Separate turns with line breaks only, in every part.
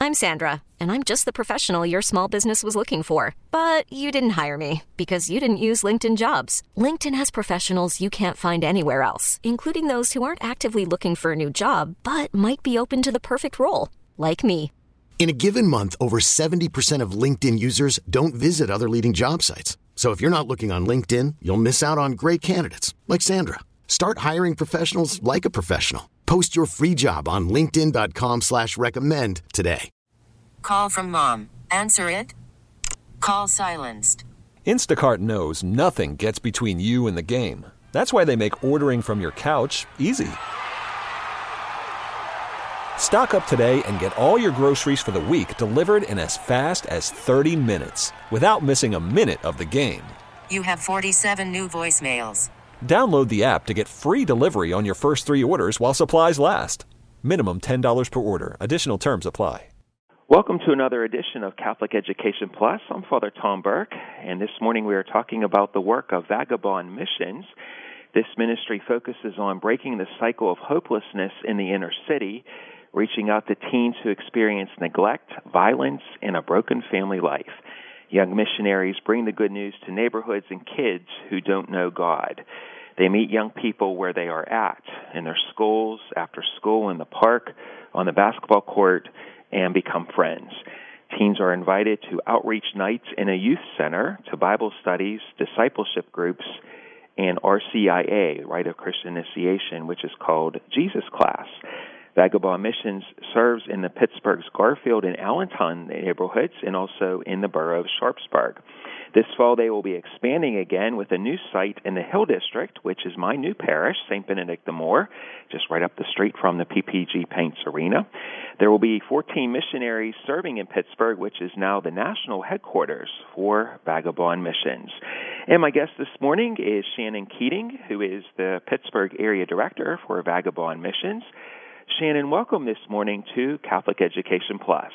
I'm Sandra, and I'm just the professional your small business was looking for. But you didn't hire me because you didn't use LinkedIn Jobs. LinkedIn has professionals you can't find anywhere else, including those who aren't actively looking for a new job, but might be open to the perfect role, like me.
In a given month, over 70% of LinkedIn users don't visit other leading job sites. So if you're not looking on LinkedIn, you'll miss out on great candidates like Sandra. Start hiring professionals like a professional. Post your free job on linkedin.com/recommend today.
Call from mom. Answer it. Call silenced.
Instacart knows nothing gets between you and the game. That's why they make ordering from your couch easy. Stock up today and get all your groceries for the week delivered in as fast as 30 minutes without missing a minute of the game.
You have 47 new voicemails.
Download the app to get free delivery on your first 3 orders while supplies last. Minimum $10 per order. Additional terms apply.
Welcome to another edition of Catholic Education Plus. I'm Father Tom Burke, and this morning we are talking about the work of Vagabond Missions. This ministry focuses on breaking the cycle of hopelessness in the inner city, reaching out to teens who experience neglect, violence, and a broken family life. Young missionaries bring the good news to neighborhoods and kids who don't know God. They meet young people where they are at, in their schools, after school, in the park, on the basketball court, and become friends. Teens are invited to outreach nights in a youth center, to Bible studies, discipleship groups, and RCIA, Rite of Christian Initiation, which is called Jesus Class. Vagabond Missions serves in the Pittsburgh's Garfield and Allentown neighborhoods and also in the borough of Sharpsburg. This fall, they will be expanding again with a new site in the Hill District, which is my new parish, St. Benedict the Moor, just right up the street from the PPG Paints Arena. There will be 14 missionaries serving in Pittsburgh, which is now the national headquarters for Vagabond Missions. And my guest this morning is Shannon Keating, who is the Pittsburgh Area Director for Vagabond Missions. Shannon, welcome this morning to Catholic Education Plus.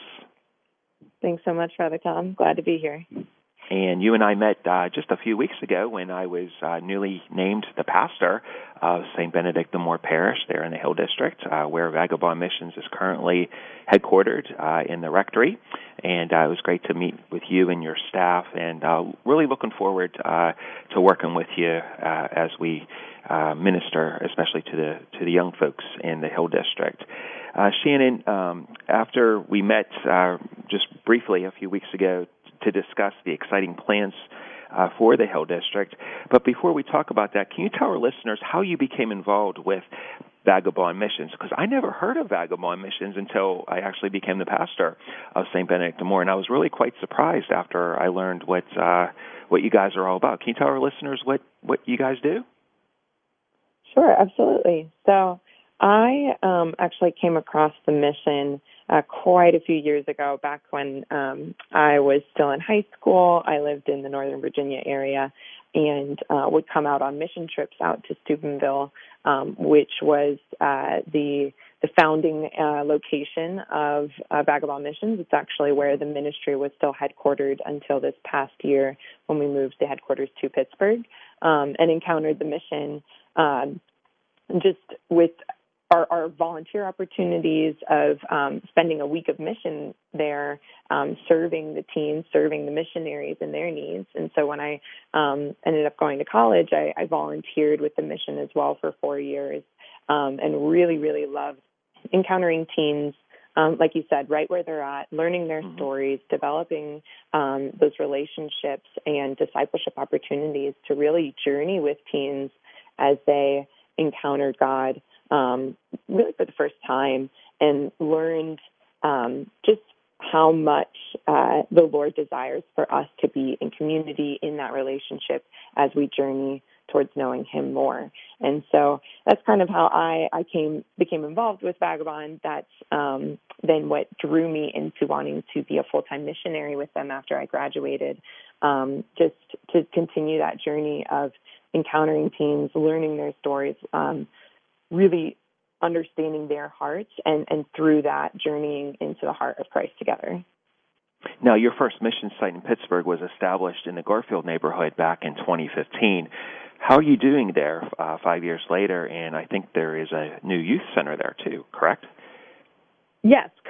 Thanks so much, Father Tom. Glad to be here.
And you and I met just a few weeks ago when I was newly named the pastor of St. Benedict the Moor Parish there in the Hill District, where Vagabond Missions is currently headquartered in the rectory. And it was great to meet with you and your staff, and really looking forward to working with you as we minister, especially to the young folks in the Hill District. Shannon, after we met just briefly a few weeks ago to discuss the exciting plans for the Hill District, but before we talk about that, can you tell our listeners how you became involved with Vagabond Missions? Because I never heard of Vagabond Missions until I actually became the pastor of St. Benedict the Moor, and I was really quite surprised after I learned what you guys are all about. Can you tell our listeners what you guys do?
Sure, absolutely. So I actually came across the mission quite a few years ago, back when I was still in high school. I lived in the Northern Virginia area and would come out on mission trips out to Steubenville, which was the founding location of Vagabond Missions. It's actually where the ministry was still headquartered until this past year when we moved the headquarters to Pittsburgh, and encountered the mission just with our volunteer opportunities of spending a week of mission there, serving the teens, serving the missionaries and their needs. And so when I ended up going to college, I volunteered with the mission as well for 4 years, and really, really loved encountering teens, like you said, right where they're at, learning their stories, developing those relationships and discipleship opportunities to really journey with teens as they encounter God really for the first time, and learned just how much the Lord desires for us to be in community in that relationship as we journey towards knowing Him more. And so that's kind of how I became involved with Vagabond. That's then what drew me into wanting to be a full-time missionary with them after I graduated, just to continue that journey of encountering teens, learning their stories, really understanding their hearts, and through that journeying into the heart of Christ together.
Now, your first mission site in Pittsburgh was established in the Garfield neighborhood back in 2015. How are you doing there 5 years later? And I think there is a new youth center there too, correct?
Yes, correct.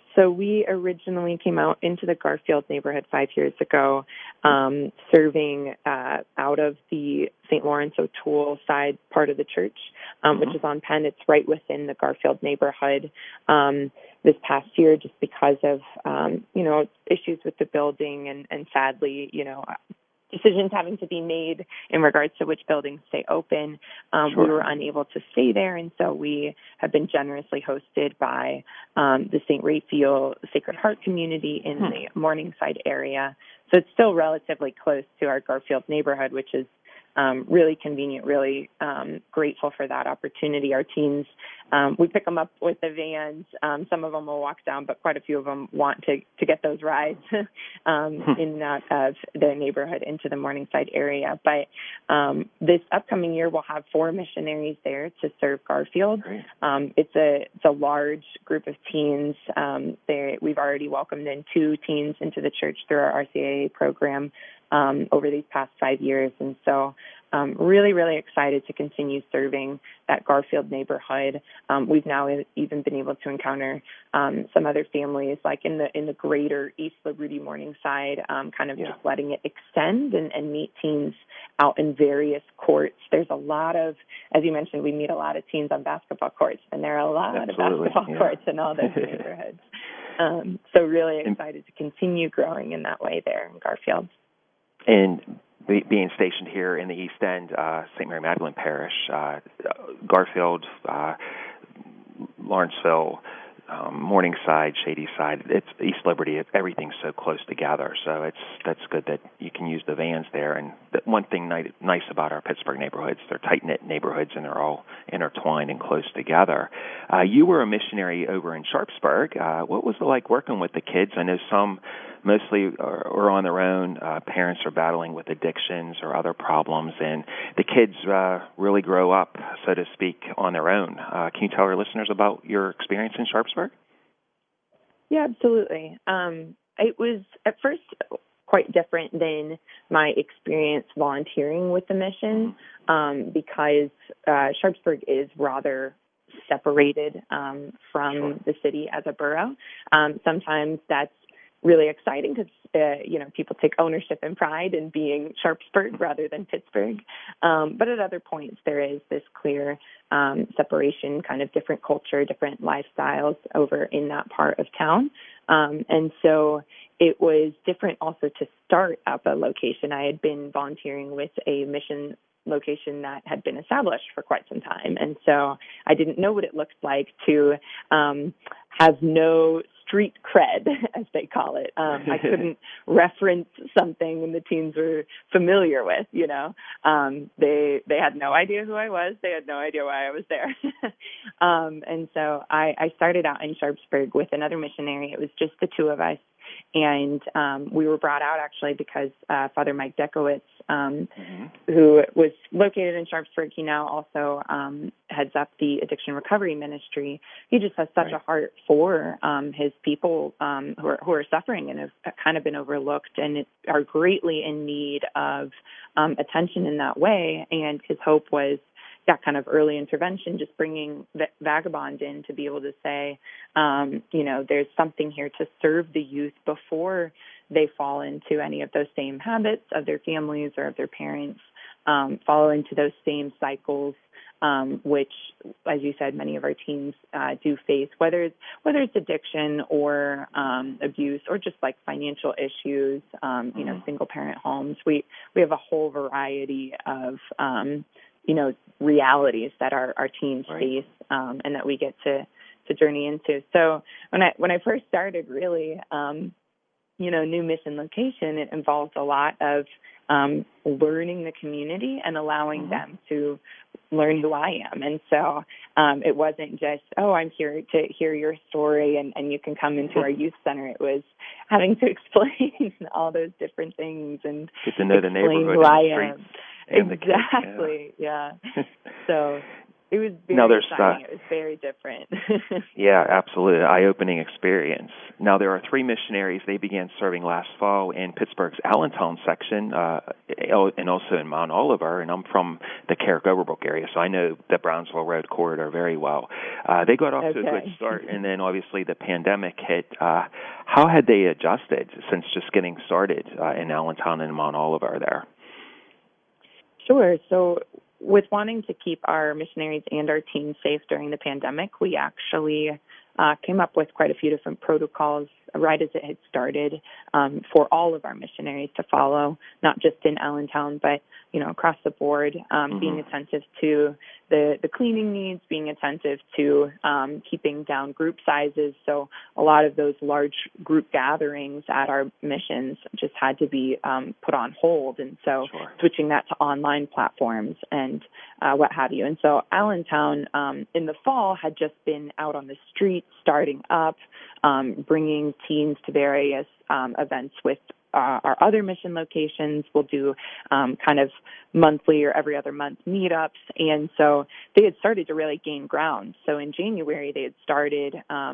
So we originally came out into the Garfield neighborhood 5 years ago, serving out of the St. Lawrence O'Toole side part of the church, which is on Penn. It's right within the Garfield neighborhood. This past year, just because of, issues with the building and sadly, decisions having to be made in regards to which buildings stay open. We were unable to stay there, and so we have been generously hosted by the St. Raphael Sacred Heart community in the Morningside area. So it's still relatively close to our Garfield neighborhood, which is really convenient, really grateful for that opportunity. Our teens, we pick them up with the vans. Some of them will walk down, but quite a few of them want to get those rides in and out of their neighborhood into the Morningside area. But this upcoming year, we'll have 4 missionaries there to serve Garfield. It's a large group of teens. We've already welcomed in 2 teens into the church through our RCIA program over these past 5 years. And so really, really excited to continue serving that Garfield neighborhood. We've now even been able to encounter some other families, like in the greater East Liberty Morningside, kind of just letting it extend and meet teens out in various courts. There's a lot of, as you mentioned, we meet a lot of teens on basketball courts, and there are a lot of basketball courts in all those neighborhoods. So really excited to continue growing in that way there in Garfield.
And being stationed here in the East End, St. Mary Magdalene Parish, Garfield, Lawrenceville, Morningside, Shadyside, it's East Liberty. Everything's so close together, so that's good that you can use the vans there. And one thing nice about our Pittsburgh neighborhoods, they're tight-knit neighborhoods, and they're all intertwined and close together. You were a missionary over in Sharpsburg. What was it like working with the kids? I know some mostly are on their own. Parents are battling with addictions or other problems, and the kids really grow up, so to speak, on their own. Can you tell our listeners about your experience in Sharpsburg?
Yeah, absolutely. It was at first quite different than my experience volunteering with the mission because Sharpsburg is rather separated from the city as a borough. Sometimes that's really exciting because, people take ownership and pride in being Sharpsburg rather than Pittsburgh. But at other points, there is this clear separation, kind of different culture, different lifestyles over in that part of town. And so it was different also to start up a location. I had been volunteering with a mission location that had been established for quite some time. And so I didn't know what it looked like to have no street cred, as they call it. I couldn't reference something the teens were familiar with, They had no idea who I was. They had no idea why I was there. And so I started out in Sharpsburg with another missionary. It was just the 2 of us. And we were brought out actually because Father Mike Dekowitz, who was located in Sharpsburg, he now also heads up the addiction recovery ministry. He just has such a heart for his people who are suffering and have kind of been overlooked and are greatly in need of attention in that way. And his hope was that kind of early intervention, just bringing Vagabond in to be able to say, there's something here to serve the youth before they fall into any of those same habits of their families or of their parents, fall into those same cycles, which, as you said, many of our teens do face, whether it's addiction or abuse or just like financial issues, single parent homes. We have a whole variety of realities that our teens face and that we get to journey into. So when I first started, really, new mission location, it involves a lot of learning the community and allowing them to learn who I am. And so it wasn't just, I'm here to hear your story and you can come into our youth center. It was having to explain all those different things and
get to know the neighborhood
who I
and the
am. Exactly. Yeah. So It was
now
very exciting. It was very different.
Yeah, absolutely. Eye-opening experience. Now, there are 3 missionaries. They began serving last fall in Pittsburgh's Allentown section and also in Mount Oliver, and I'm from the Carrick-Overbrook area, so I know the Brownsville Road corridor very well. They got off to a good start, and then obviously the pandemic hit. How had they adjusted since just getting started in Allentown and Mount Oliver there?
Sure. So with wanting to keep our missionaries and our teams safe during the pandemic, we actually came up with quite a few different protocols right as it had started for all of our missionaries to follow, not just in Allentown, but across the board, being attentive to the cleaning needs, being attentive to keeping down group sizes. So a lot of those large group gatherings at our missions just had to be put on hold. And so switching that to online platforms and what have you. And so Allentown in the fall had just been out on the streets, starting up, bringing teens to various events with our other mission locations. We'll do kind of monthly or every other month meetups. And so they had started to really gain ground. So in January, they had started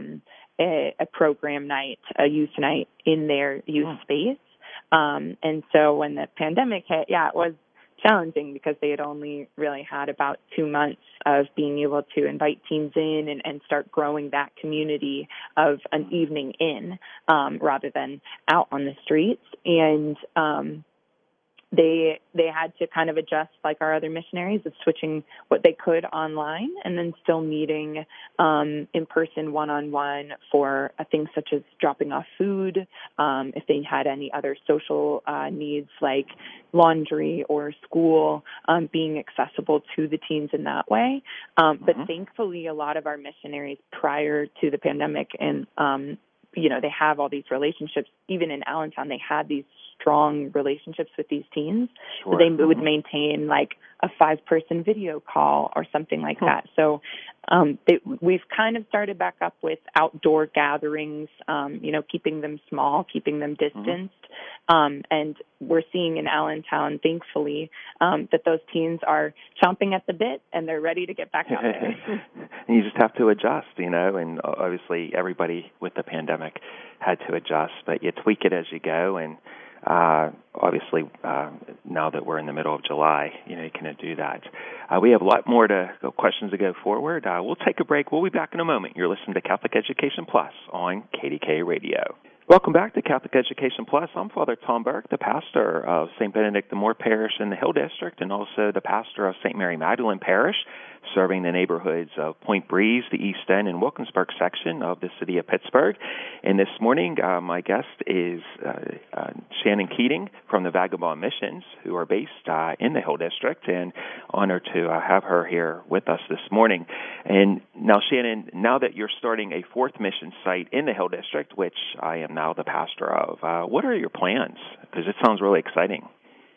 a program night, a youth night in their youth space. And so when the pandemic hit, it was challenging because they had only really had about 2 months of being able to invite teens in and start growing that community of an evening in rather than out on the streets. And they had to kind of adjust, like our other missionaries, of switching what they could online and then still meeting in person one-on-one for things such as dropping off food, if they had any other social needs like laundry or school, being accessible to the teens in that way. But thankfully, a lot of our missionaries prior to the pandemic and they have all these relationships. Even in Allentown, they had these strong relationships with these teens. So they would maintain like a 5-person video call or something like that. So we've kind of started back up with outdoor gatherings, keeping them small, keeping them distanced. And we're seeing in Allentown, thankfully, that those teens are chomping at the bit and they're ready to get back out there.
And you just have to adjust, and obviously everybody with the pandemic had to adjust, but you tweak it as you go. And obviously, now that we're in the middle of July, you can do that. We have a lot more questions to go forward. We'll take a break. We'll be back in a moment. You're listening to Catholic Education Plus on KDK Radio. Welcome back to Catholic Education Plus. I'm Father Tom Burke, the pastor of St. Benedict the Moor Parish in the Hill District and also the pastor of St. Mary Magdalene Parish, serving the neighborhoods of Point Breeze, the East End, and Wilkinsburg section of the city of Pittsburgh. And this morning, my guest is Shannon Keating from the Vagabond Missions, who are based in the Hill District, and honored to have her here with us this morning. And now, Shannon, now that you're starting a 4th mission site in the Hill District, which I am now the pastor of, what are your plans? Because it sounds really exciting.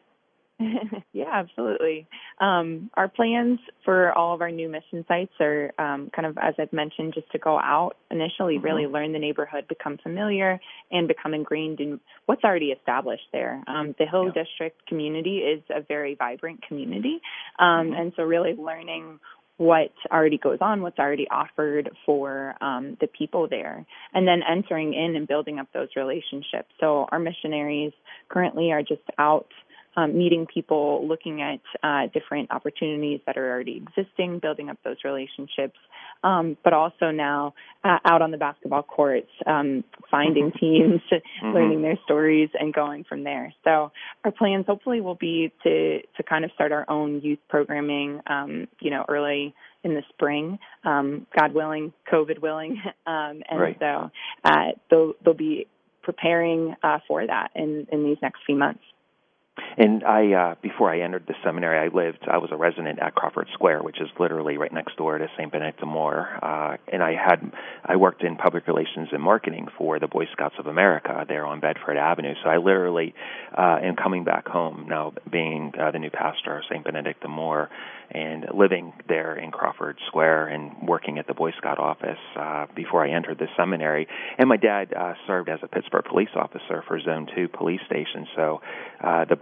Yeah, absolutely. Our plans for all of our new mission sites are kind of, as I've mentioned, just to go out initially, really learn the neighborhood, become familiar, and become ingrained in what's already established there. The Hill District community is a very vibrant community, and so really learning what already goes on, what's already offered for the people there, and then entering in and building up those relationships. So our missionaries currently are just out meeting people, looking at different opportunities that are already existing, building up those relationships, but also now out on the basketball courts, finding teams, learning their stories, and going from there. So our plans hopefully will be to kind of start our own youth programming, early in the spring, God willing, COVID willing, so they'll be preparing for that in these next few months.
And before I entered the seminary, I was a resident at Crawford Square, which is literally right next door to St. Benedict the Moor. And I worked in public relations and marketing for the Boy Scouts of America there on Bedford Avenue. So I literally am coming back home now, being the new pastor of St. Benedict the Moor, and living there in Crawford Square and working at the Boy Scout office before I entered the seminary. And my dad served as a Pittsburgh police officer for Zone 2 police station. So the birth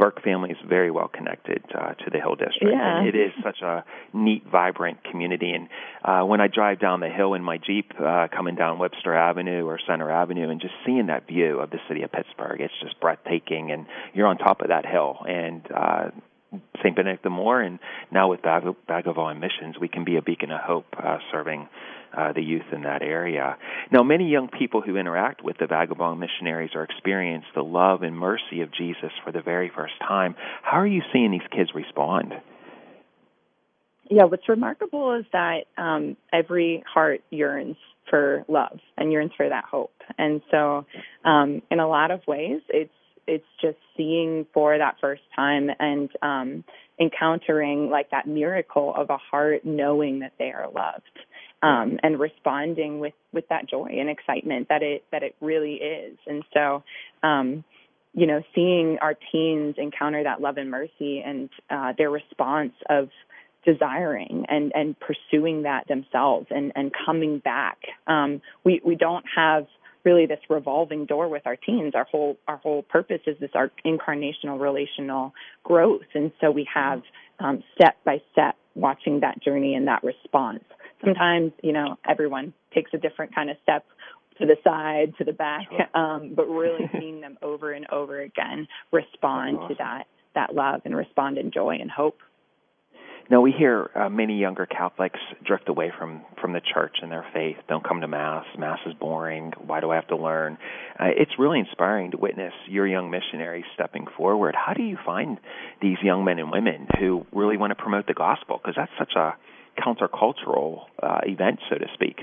Burke family is very well connected to the Hill District.
Yeah.
And it is such a neat, vibrant community. And when I drive down the hill in my Jeep, coming down Webster Avenue or Center Avenue, and just seeing that view of the city of Pittsburgh, it's just breathtaking. And you're on top of that hill. And St. Benedict the Moor, and now with Vagabond Missions, we can be a beacon of hope serving the youth in that area. Now, many young people who interact with the Vagabond missionaries are experiencing the love and mercy of Jesus for the very first time. How are you seeing these kids respond?
Yeah, what's remarkable is that every heart yearns for love and yearns for that hope. And so in a lot of ways, it's just seeing for that first time and encountering like that miracle of a heart knowing that they are loved, and responding with that joy and excitement that it really is. And so, seeing our teens encounter that love and mercy and their response of desiring and pursuing that themselves and coming back. We don't have really this revolving door with our teens. Our whole purpose is this our incarnational relational growth. And so we have step by step watching that journey and that response. Sometimes, everyone takes a different kind of step to the side, to the back, but really seeing them over and over again respond to that love and respond in joy and hope.
Now, we hear many younger Catholics drift away from the church and their faith, don't come to Mass. Mass is boring. Why do I have to learn? It's really inspiring to witness your young missionaries stepping forward. How do you find these young men and women who really want to promote the gospel? Because that's such a countercultural event, so to speak.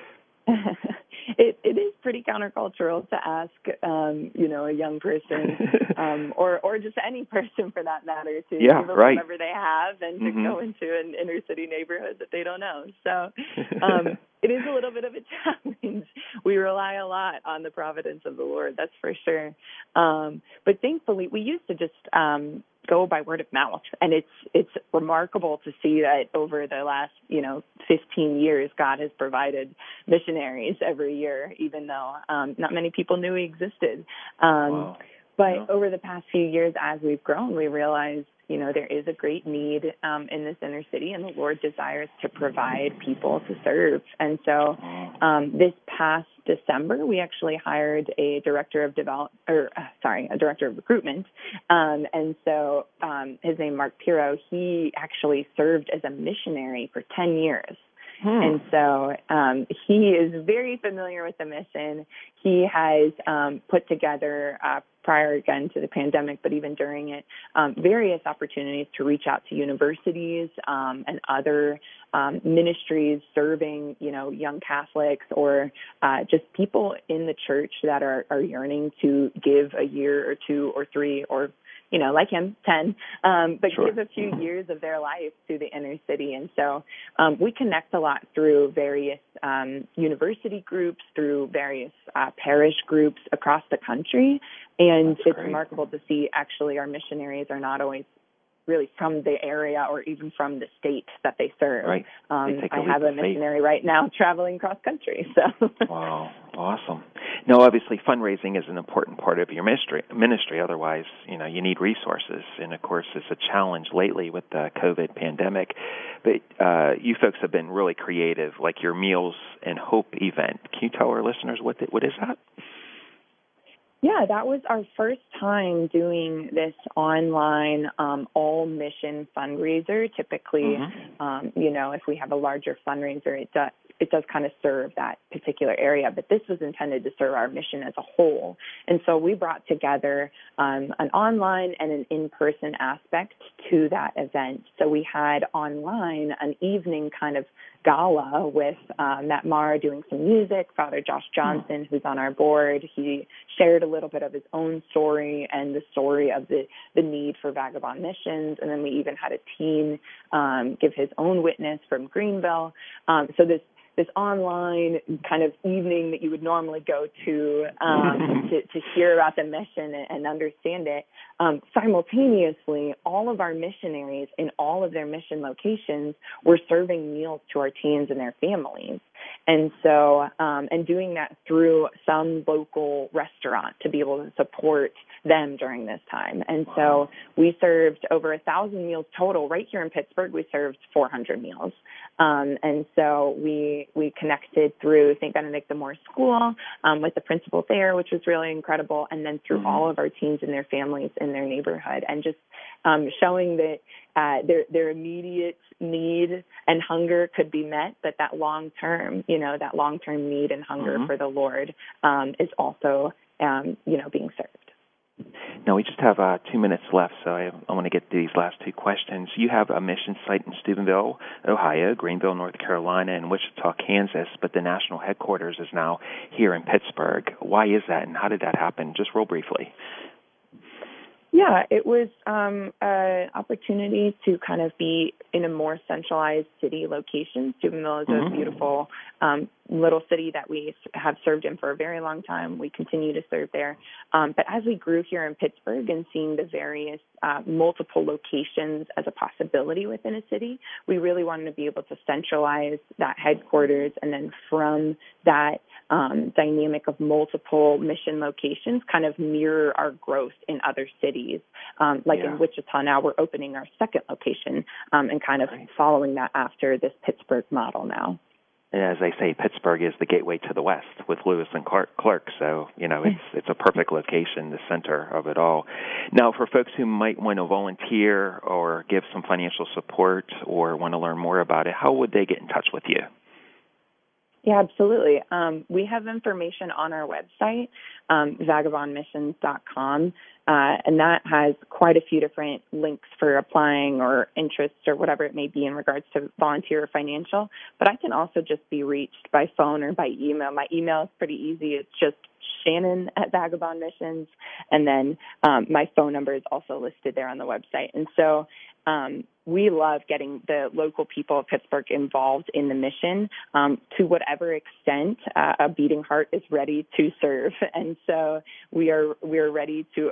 It is pretty countercultural to ask, a young person, or just any person for that matter, to give them whatever they have and to go into an inner city neighborhood that they don't know. So it is a little bit of a challenge. We rely a lot on the providence of the Lord, that's for sure. But thankfully, we used to just go by word of mouth, and it's remarkable to see that over the last 15 years, God has provided missionaries every year, even though not many people knew He existed. But over the past few years, as we've grown, we realized there is a great need in this inner city, and the Lord desires to provide people to serve. And so this past December, we actually hired a director of recruitment. And so his name, Mark Piro, he actually served as a missionary for 10 years. And so he is very familiar with the mission. He has put together, prior again to the pandemic, but even during it, various opportunities to reach out to universities and other ministries serving, young Catholics or just people in the church that are yearning to give a year or two or three or like him, 10, but give a few years of their life to the inner city. And so we connect a lot through various university groups, through various parish groups across the country. And it's remarkable to see actually our missionaries are not always really from the area or even from the state that they serve. Right. I have a missionary right now traveling cross country. So.
Wow, awesome. Now, obviously, fundraising is an important part of your ministry. Otherwise, you need resources. And, of course, it's a challenge lately with the COVID pandemic. But you folks have been really creative, like your Meals and Hope event. Can you tell our listeners what is that?
Yeah, that was our first time doing this online all-mission fundraiser. Typically, if we have a larger fundraiser, it does kind of serve that particular area. But this was intended to serve our mission as a whole. And so we brought together an online and an in-person aspect to that event. So we had online an evening kind of gala with Matt Maher doing some music, Father Josh Johnson, who's on our board. He shared a little bit of his own story and the story of the need for Vagabond Missions. And then we even had a teen give his own witness from Greenville. So this this online kind of evening that you would normally go to hear about the mission and understand it. Simultaneously, all of our missionaries in all of their mission locations were serving meals to our teens and their families. And so, and doing that through some local restaurant to be able to support them during this time. And so we served over 1,000 meals total. Right here in Pittsburgh, we served 400 meals. And so we connected through St. Benedict the Moore School with the principal there, which was really incredible, and then through all of our teens and their families in their neighborhood, and just showing that their immediate need and hunger could be met, but that long-term need and hunger for the Lord is also, being served.
Now, we just have 2 minutes left, so I want to get to these last two questions. You have a mission site in Steubenville, Ohio, Greenville, North Carolina, and Wichita, Kansas, but the national headquarters is now here in Pittsburgh. Why is that, and how did that happen? Just real briefly.
Yeah, it was an opportunity to kind of be in a more centralized city location. Steubenville is a beautiful little city that we have served in for a very long time. We continue to serve there. But as we grew here in Pittsburgh and seeing the various multiple locations as a possibility within a city, we really wanted to be able to centralize that headquarters, and then from that dynamic of multiple mission locations kind of mirror our growth in other cities. In Wichita now, we're opening our second location and kind of following that after this Pittsburgh model now.
As they say, Pittsburgh is the gateway to the West with Lewis and Clark. So, it's a perfect location, the center of it all. Now, for folks who might want to volunteer or give some financial support or want to learn more about it, how would they get in touch with you?
Yeah, absolutely. We have information on our website, vagabondmissions.com, and that has quite a few different links for applying or interest or whatever it may be in regards to volunteer or financial. But I can also just be reached by phone or by email. My email is pretty easy. It's just Shannon at Vagabond Missions, and then my phone number is also listed there on the website. And so we love getting the local people of Pittsburgh involved in the mission to whatever extent a beating heart is ready to serve. And so we are ready to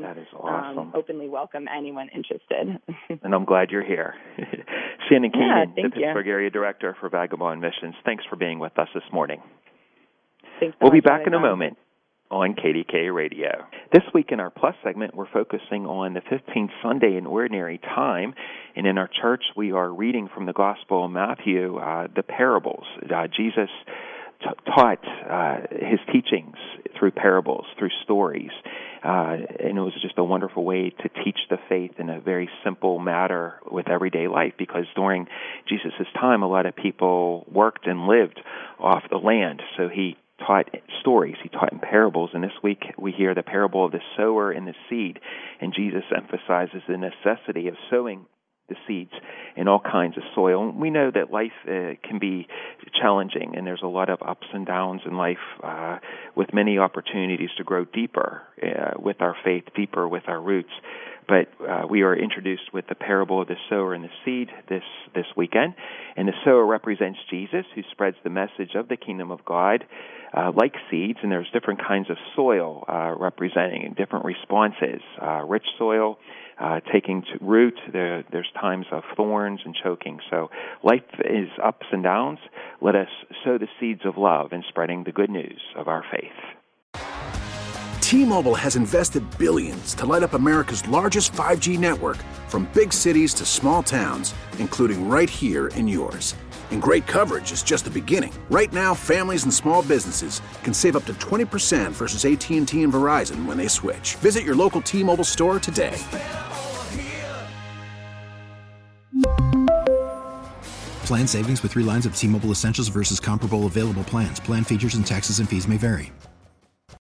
openly welcome anyone interested.
And I'm glad you're here. Shannon Keenan, the Pittsburgh
you.
Area Director for Vagabond Missions. Thanks for being with us this morning.
Thanks so
we'll be
much
back in a moment on KDK Radio. This week in our Plus segment, we're focusing on the 15th Sunday in Ordinary Time. And in our church, we are reading from the Gospel of Matthew, the parables. Jesus taught his teachings through parables, through stories. And it was just a wonderful way to teach the faith in a very simple matter with everyday life, because during Jesus' time, a lot of people worked and lived off the land. So he taught stories. He taught in parables. And this week we hear the parable of the sower and the seed. And Jesus emphasizes the necessity of sowing the seeds in all kinds of soil. We know that life can be challenging, and there's a lot of ups and downs in life with many opportunities to grow deeper with our faith, deeper with our roots. But we are introduced with the parable of the sower and the seed this weekend. And the sower represents Jesus, who spreads the message of the kingdom of God like seeds. And there's different kinds of soil representing different responses. Rich soil taking to root. There's times of thorns and choking. So life is ups and downs. Let us sow the seeds of love in spreading the good news of our faith.
T-Mobile has invested billions to light up America's largest 5G network, from big cities to small towns, including right here in yours. And great coverage is just the beginning. Right now, families and small businesses can save up to 20% versus AT&T and Verizon when they switch. Visit your local T-Mobile store today.
Plan savings with 3 lines of T-Mobile Essentials versus comparable available plans. Plan features and taxes and fees may vary.